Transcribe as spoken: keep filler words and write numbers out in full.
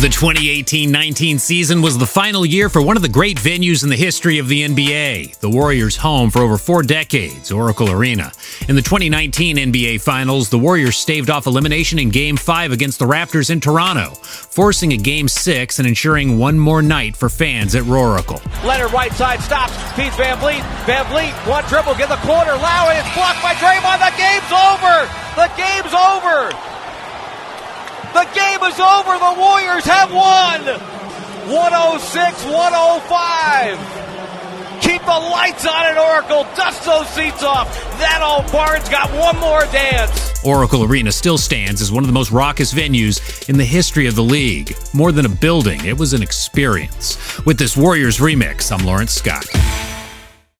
The twenty eighteen nineteen season was the final year for one of the great venues in the history of the N B A, the Warriors' home for over four decades, Oracle Arena. In the twenty nineteen N B A Finals, the Warriors staved off elimination in Game five against the Raptors in Toronto, forcing a Game six and ensuring one more night for fans at Roracle. Leonard right side stops, feeds Van Vliet. Van Vliet, one dribble, get the corner, Lowry, it's blocked by Draymond. The game's over! The game's over! The game is over. The Warriors have won. one oh six one oh five. Keep the lights on at Oracle. Dust those seats off. That old Barnes got one more dance. Oracle Arena still stands as one of the most raucous venues in the history of the league. More than a building, it was an experience. With this Warriors remix, I'm Lawrence Scott.